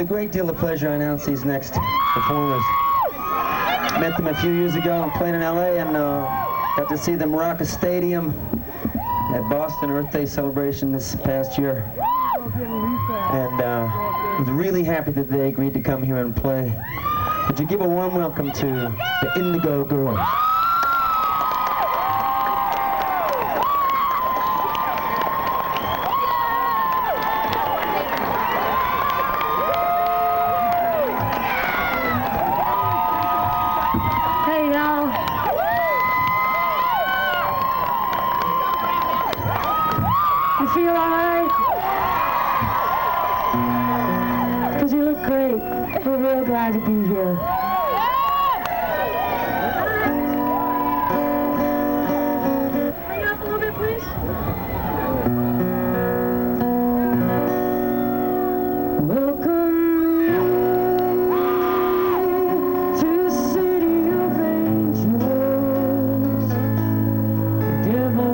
a great deal of pleasure, I announce these next performers. Met them a few years ago and played in LA, and got to see them rock a stadium at Boston Earth Day celebration this past year. And was really happy that they agreed to come here and play. Would you give a warm welcome to the Indigo Girls? You feel alright? Because you look great. We're real glad to be here. Hang up a little bit, please. Welcome to the city of angels. Devil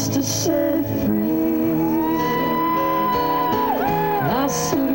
to set free. I see